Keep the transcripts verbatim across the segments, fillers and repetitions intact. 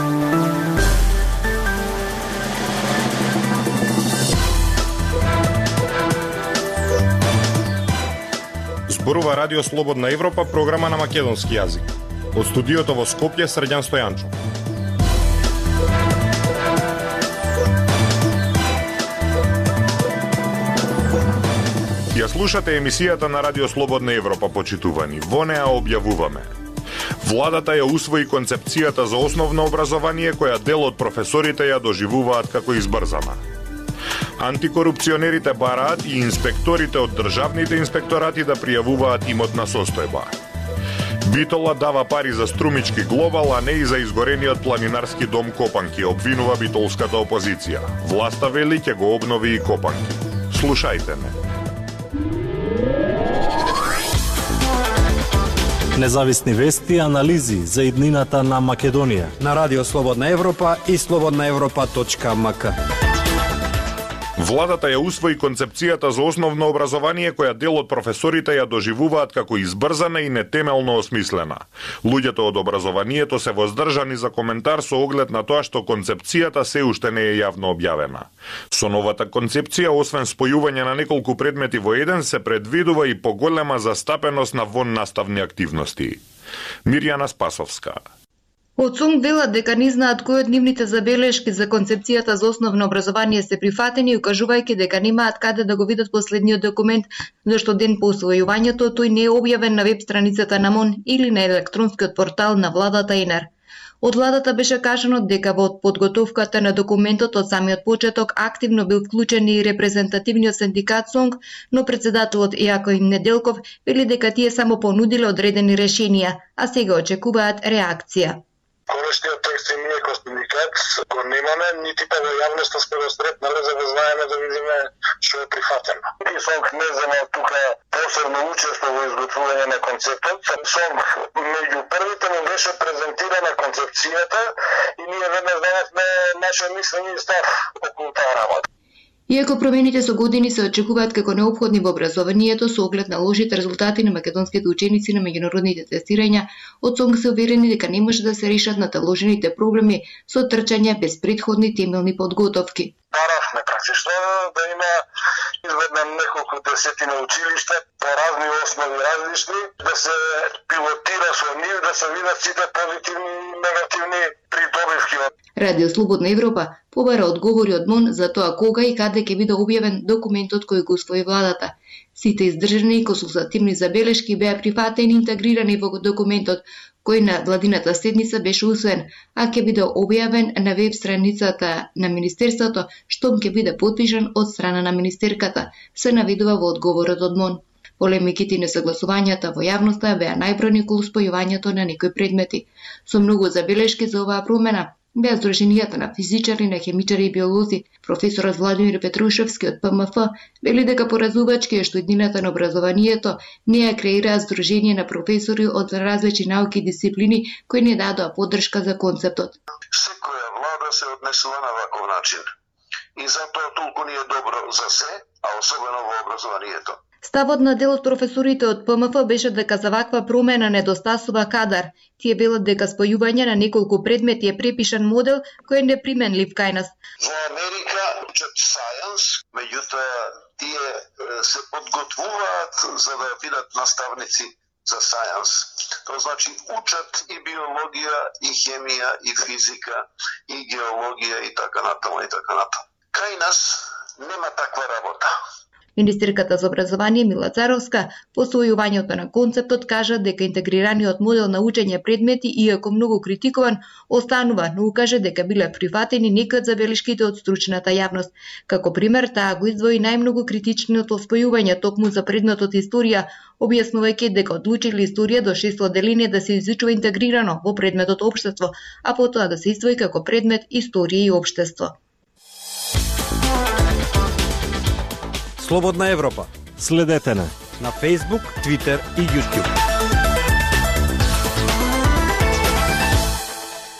Зборува Радио Слободна Европа, програма на македонски јазик. Од студиото во Скопје, Срđan Стојанчов. Ја слушате емисијата на Радио Слободна Европа, почитувани. Во неа објавуваме: владата ја усвои концепцијата за основно образование, која дел од професорите ја доживуваат како избрзана. Антикорупционерите бараат и инспекторите од државните инспекторати да пријавуваат имотна состојба. Битола дава пари за струмички глобал, а не и за изгорениот планинарски дом Копанки, обвинува битолската опозиција. Власта вели ќе го обнови и Копанки. Слушајте ме. Независни вести и анализи за иднината на Македонија на Радио Слободна Европа и слободна европа точка ем ка. Владата ја усвои концепцијата за основно образование, која дел од професорите ја доживуваат како избрзана и нетемелно осмислена. Луѓето од образованието се воздржани за коментар со оглед на тоа што концепцијата се уште не е јавно објавена. Со новата концепција, освен спојување на неколку предмети во еден, се предвидува и поголема застапеност на воннаставни активности. Мирјана Спасовска. Од СОНГ велат дека не знаат кои од нивните забелешки за концепцијата за основно образование се прифатени, укажувајќи дека немаат каде да го видат последниот документ, зашто ден по усвојувањето тој не е објавен на веб страницата на МОН или на електронскиот портал на владата ИНЕР. Од владата беше кажано дека во подготовката на документот од самиот почеток активно бил вклучен и репрезентативниот синдикат СОНГ, но председателот Јако Неделков вели дека тие само понудиле одредени решенија, а сега очекуваат реакција. Конечниот текст и ние кој синдикат го немаме, нити па во јавноста сме го сретнале за да знаеме да видиме што е прифатено. И СОНГ не зема тука посебно учество во изготвување на концептот. СОНГ меѓу првите му беше презентирана концепцијата и ние веднаш дадовме наше мислење и став околу таа работа. Иако промените со години се очекуваат како неопходни во образованието со оглед на лошите резултати на македонските ученици на меѓународните тестирања, од СОНГ се уверени дека не може да се решат наталожените проблеми со трчање без претходни темелни подготовки. Баравме практично да има изведна неколку десетина училишта по разни основи различни, да се пилотира со нив, да се видат сите позитивни и негативни придобивки. Радио Слободна Европа побара одговори од МОН за тоа кога и каде ќе биде објавен документот кој го усвои владата. Сите издржани консултативни забелешки беа прифатени и интегрирани во документот, кој на владината седница беше усвоен, а ќе биде објавен на веб страницата на Министерството, штом ќе биде потпишан од страна на министерката, се наведува во одговорот од МОН. Полемиките и несогласувањата во јавноста беа најбројни околу спојувањето на некои предмети. Со многу забелешки за оваа промена беа здруженијата на физичари, на хемичари и биолози. Професорот Владимир Петрушевски од П М Ф вели дека поразувачки е што иднината на образованието не ја креира здружение на професори од различни науки и дисциплини кои не дадоа поддршка за концептот. Секоја влада се однесува на ваков начин. И затоа толку не е добро за се, а особено во образованието. Ставот на дел од професорите од П М Ф беше дека за ваква промена недостасува кадар. Тие велат дека спојување на неколку предмети е препишан модел кој е неприменлив кај нас. Во Америка учат science, меѓутоа тие се подготвуваат за да бидат наставници за science. Тоа значи учат и биологија, и хемија, и физика, и геологија и така натаму и така натаму. Кај нас нема таква работа. Министерката за образование Мила Царовска по усвојувањето на концептот кажа дека интегрираниот модел на учење предмети, иако многу критикуван, останува, но укаже дека биле прифатени некои од забелешките од стручната јавност. Како пример, таа го издвои најмногу критичното спојување токму за предметот историја, објаснувајќи дека одлучили историја до шесто одделение да се изучува интегрирано во предметот општество, а потоа да се издвои како предмет историја и општество. Слободна Европа. Следете на на Facebook, Twitter и YouTube.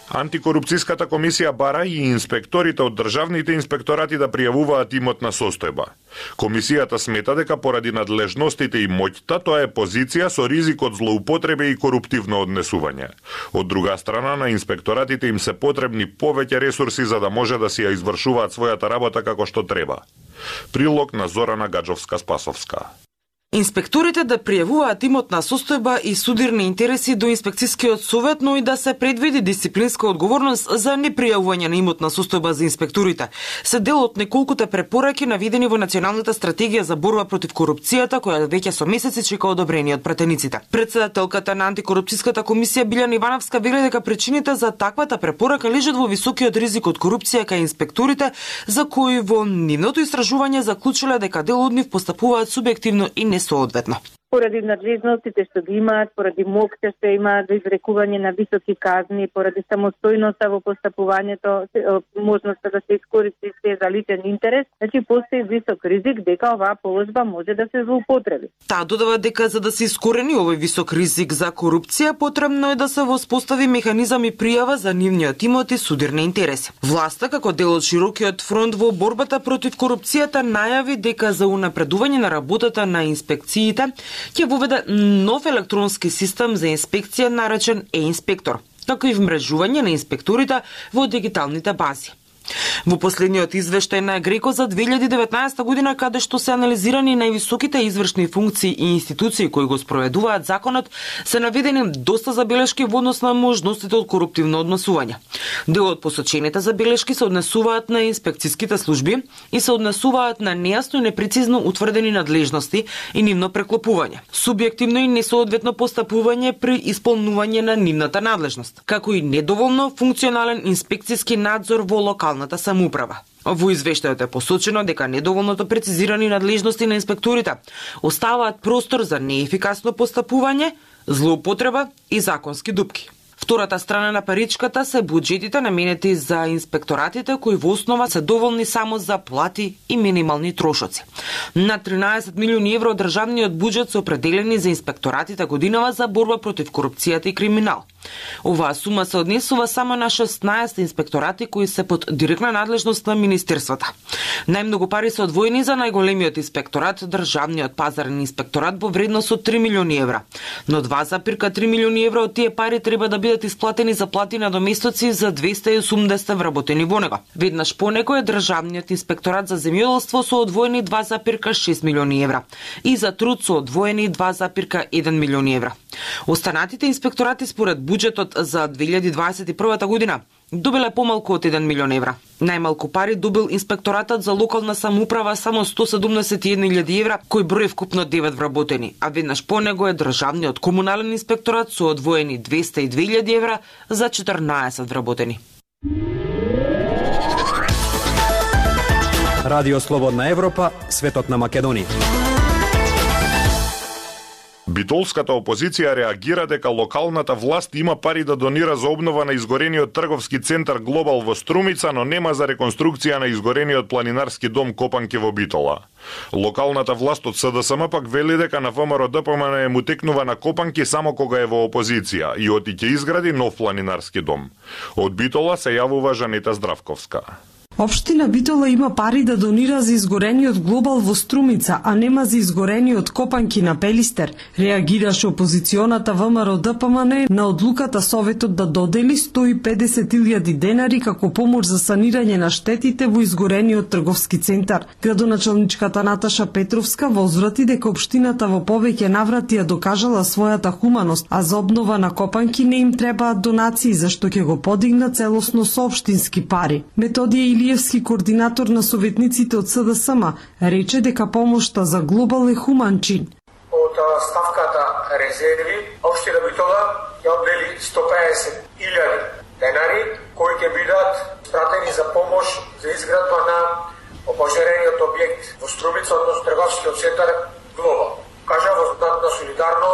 Антикорупцијската комисија бара и инспекторите од државните инспекторати да пријавуваат имотна состојба. Комисијата смета дека поради надлежностите и моќта тоа е позиција со ризик од злоупотреби и коруптивно однесување. Од друга страна, на инспекторатите им се потребни повеќе ресурси за да може да си ја извршуваат својата работа како што треба. Прилог на Зорана Гаджовска-Спасовска. Инспекторите да пријавуваат имотна состојба и судирни интереси до инспекцијскиот совет, но и да се предвиди дисциплинска одговорност за непријавување на имотна состојба за инспекторите. Се дел од неколкуте препораки наведени во Националната стратегија за борба против корупцијата, која веќе со месеци чека одобрение од пратениците. Председателката на антикорупцијската комисија Билјана Ивановска вели дека причините за таквата препорака лежат во високиот ризик од корупција кај инспекторите, за кои во нивното истражување заклучиле дека дел од нив постапуваат субјективно и не соодветно. Поради надлежностите што ги имаат, поради моќта што имаат за изрекување на високи казни, поради самостојноста во постапувањето, можноста да се искористи се за личен интерес, значи постои висок ризик дека оваа положба може да се злоупотреби. Таа додава дека за да се искорени овој висок ризик за корупција, потребно е да се воспостави механизам и пријава за нивниот имот и судирни интереси. Власта, како дел од широкиот фронт во борбата против корупцијата, најави дека за унапредување на работата на инспекциите ќе воведе нов електронски систем за инспекција наречен е-инспектор, како и вмрежување на инспекторите во дигиталните бази. Во последниот извештај на Греко за две илјади и деветнаесета година, каде што се анализирани највисоките извршни функции и институции кои го спроведуваат законот, се наведени доста забелешки во однос на можностите од коруптивно однесување. Дел од посочените забелешки се однесуваат на инспекцијските служби и се однесуваат на нејасно и непрецизно утврдени надлежности и нивно преклопување, субјективно и несоодветно постапување при исполнување на нивната надлежност, како и недоволно функционален инспекцијски надзор во локалната самоуправа. Во извештајот е посочено дека недоволното прецизирани надлежности на инспекторите оставаат простор за неефикасно постапување, злоупотреба и законски дупки. Втората страна на паричката се буџетите наменети за инспекторатите, кои во основа се доволни само за плати и минимални трошоци. На тринаесет милиони евро од државниот буџет се определени за инспекторатите годинава за борба против корупцијата и криминал. Оваа сума се однесува само на шеснаесет инспекторати кои се под директна надлежност на министерствата. Најмногу пари се одвоени за најголемиот инспекторат, државниот пазарен инспекторат, во вредност од три милиони евра. Но два запирка три милиони евра од тие пари треба да бидат исплатени за плати на доместоци за двеста и осумдесет вработени во него. Веднаш по него е државниот инспекторат за земјоделство со одвоени два запирка шест милиони евра и за труд со одвоени два запирка еден милиони евра. Останатите инспекторати според буџетот за две илјади дваесет и прва година добиле помалку од еден милион евра. Најмалку пари добил инспекторатот за локална самоуправа, само сто седумдесет и една илјади евра, кој број вкупно девет вработени, а веднаш по него е државниот комунален инспекторат со одвоени двеста и две илјади евра за четрнаесет вработени. Радио Слободна Европа, светот на Македонија. Битолската опозиција реагира дека локалната власт има пари да донира за обнова на изгорениот трговски центар Глобал во Струмица, но нема за реконструкција на изгорениот планинарски дом Копанки во Битола. Локалната власт од С Д С М пак вели дека на В М Р Д П М Н му текнува на Копанки само кога е во опозиција и оти ќе изгради нов планинарски дом. Од Битола се јавува Жанета Здравковска. Општина Битола има пари да донира за изгорениот Глобал во Струмица, а нема за изгорениот Копанки на Пелистер. Реагираше опозиционата В М Р Д П М Н на одлуката Советот да додели сто и педесет илјади денари како помош за санирање на штетите во изгорениот трговски центар. Градоначалничката Наташа Петровска возврати дека општината во повеќе наврати ја докажала својата хуманост, а за обнова на Копанки не им требаат донации, зашто ќе го подигна целосно со општински пари. Методија Илиевски, координатор на советниците од С Д С М, рече дека помошта за Глобал е хуман чин. Од ставката резерви, општина Битола ќе оддели сто и педесет илјади денари кои ќе бидат спратени за помош за изградба на опожарениот објект во Струмица, односно трговскиот центар Глобал. Кажа во знак на солидарност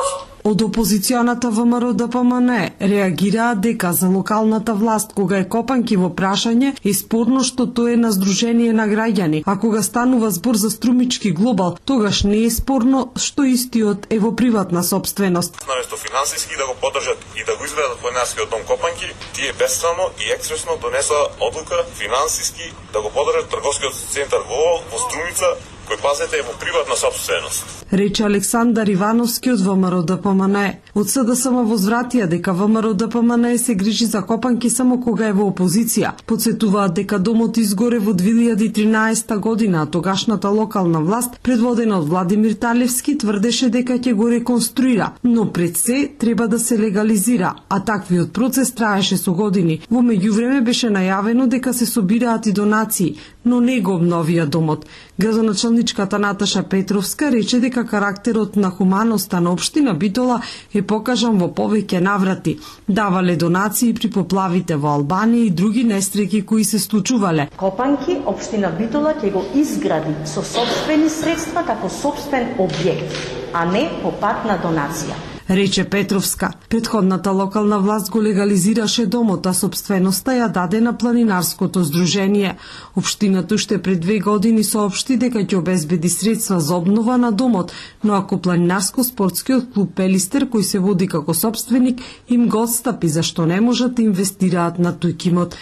Од опозиционата ВМРО-ДПМН реагираа дека за локалната власт кога е копанки во прашање е спорно што тоа е на здружение на граѓани, а кога станува збор за Струмички Глобал, тогаш не е спорно што истиот е во приватна собственост. Наместо финансиски да го поддржат и да го изградат планинарскиот дом Копанки, тие бесцелно и експресно донесоа одлука финансиски да го поддржат трговскиот центар Глобал во Струмица, кој, пазете, е во приватна собственост. Рече Александар Ивановски од ВМРО-ДПМН. Од СДСМ возвратија дека ВМРО-ДПМН се грижи за копанки само кога е во опозиција. Подсетуваат дека домот изгоре во две илјади и тринаесетта година, а тогашната локална власт, предводена од Владимир Талевски, тврдеше дека ќе го реконструира, но пред се треба да се легализира, а таквиот процес траеше со години. Во меѓувреме беше најавено дека се собираат и донации, но не го обновија домот. Градоначалничката Наташа Петровска рече дека карактерот на хуманоста на општина Битола е покажан во повеќе наврати. Давале донации при поплавите во Албанија и други нестреки кои се случувале. Копанки, општина Битола ќе го изгради со сопствени средства како сопствен објект, а не по пат на донација. Рече Петровска. Предходната локална власт го легализираше домот, а собственоста ја даде на планинарското здружение. Општината уште пред две години соопшти дека ќе обезбеди средства за обнова на домот, но ако планинарско-спортскиот клуб Пелистер, кој се води како собственик, им го отстапи, зашто не можат да инвестираат на тој имот.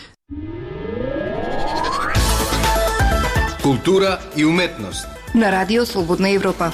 Култура и уметност на Радио Слободна Европа.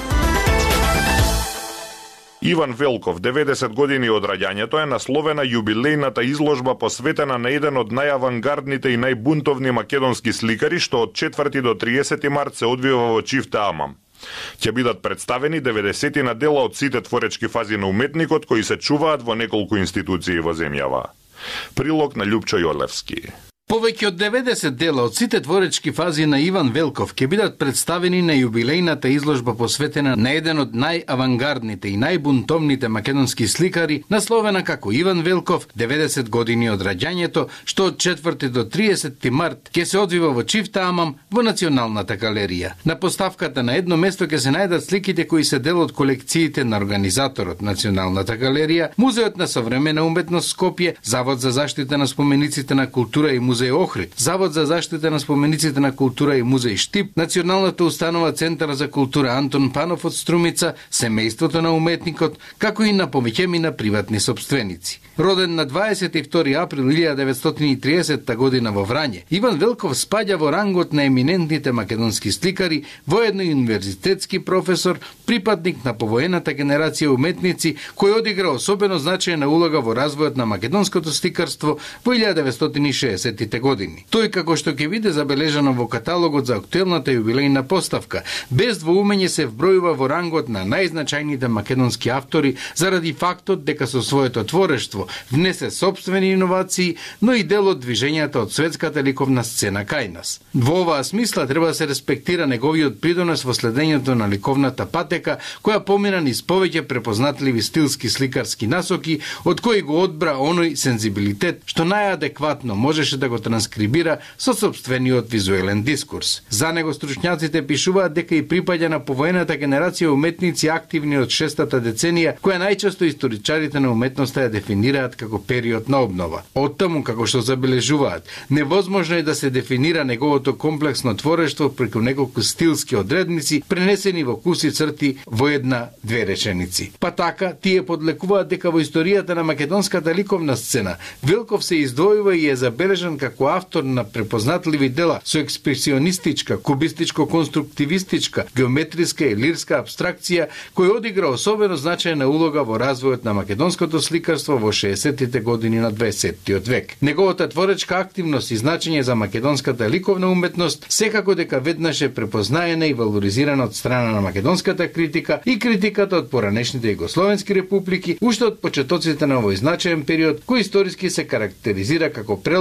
Иван Велков, деветдесет години од раѓањето, е насловена јубилејната изложба посветена на еден од најавангардните и најбунтовни македонски сликари, што од четврти до триесети март се одвива во Чифте Амам. Ќе бидат представени деветдесетина дела од сите творечки фази на уметникот, кои се чуваат во неколку институции во земјава. Прилог на Љупчо Јолевски. Повеќе од деветдесет дела од сите творечки фази на Иван Велков ќе бидат представени на јубилејната изложба посветена на еден од најавангардните и најбунтовните македонски сликари, насловена како Иван Велков, деветдесет години од раѓањето, што од четврти до триесети март ќе се одвива во Чифте Амам во Националната галерија. На поставката на едно место ќе се најдат сликите кои се дел од колекциите на организаторот Националната галерија, Музеот на современа уметност Скопје, Завод за заштита на спомениците на култура и музеј Охрид, Завод за заштита на спомениците на култура и музеј Штип, Националната установа Центар за култура Антон Панов од Струмица, семејството на уметникот, како и на повеќемина приватни сопственици. Роден на дваесет и втори април илјадесетстотини деветстотини и триесетта година во Врање, Иван Велков спаѓа во рангот на еминентните македонски сликари, воедно и универзитетски професор, припадник на повоената генерација уметници, кој одигра особено значајна улога во развојот на македонското сликарство во илјадесетстотини деветстотини и шеесеттите години. Тој, како што ќе биде забележано во каталогот за актуелната јубилејна поставка, без двоумење се вбројува во рангот на најзначајните македонски автори заради фактот дека со своето творештво внесе собствени иновации, но и дел од движењата од светската ликовна сцена кај нас. Во оваа смисла треба да се респектира неговиот придонес во следењето на ликовната патека, која помина низ повеќе препознатливи стилски сликарски насоки, од кои го одбра оној сензибилитет што најадекватно можеше да го транскрибира со собствениот визуелен дискурс. За него стручњаците пишуваат дека и припаѓа на повоената генерација уметници активни од шестата деценија, која најчесто историчарите на уметноста ја дефинираат како период на обнова. Оттаму, како што забележуваат, невозможно е да се дефинира неговото комплексно творештво преку неколку стилски одредници, пренесени во куси црти во една-две реченици. Па така, тие подлекуваат дека во историјата на македонската ликовна сцена, Велков се издвојува и е забележан како автор на препознатливи дела со експресионистичка, кубистичко-конструктивистичка, геометриска и лирска абстракција, кој одигра особено значајна улога во развојот на македонското сликарство во шеесеттите години на дваесеттиот век. Неговата творечка активност и значење за македонската ликовна уметност секако дека веднаш е препознаена и валоризирана од страна на македонската критика и критиката од поранешните југословенски републики, уште од почетоците на овој значаен период, кој историски се карактеризира како преломно време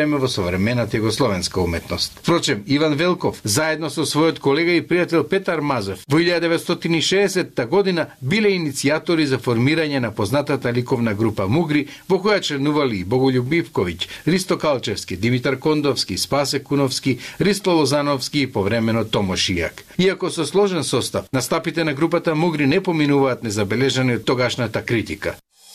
време во современата југословенска уметност. Впрочем, Иван Велков, заедно со својот колега и пријател Петар Мазев, во илјада деветстотини и шеесетта година биле иницијатори за формирање на познатата ликовна група Мугри, во која членували Боголюб Ивковиќ, Ристо Калчевски, Димитар Кондовски, Спасе Куновски, Ристо Лозановски и повремено Томо Шијак. Иако со сложен состав, настапите на групата Мугри не поминуваат незабележани од тогашната критика.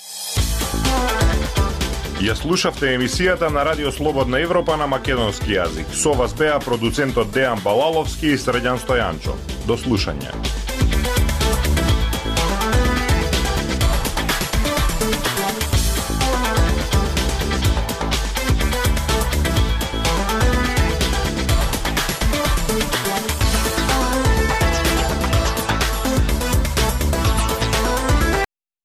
Ја слушавте емисијата на Радио Слободна Европа на македонски јазик. Со вас беа продуцентот Дејан Балаловски и Средјан Стојанчо. До слушање.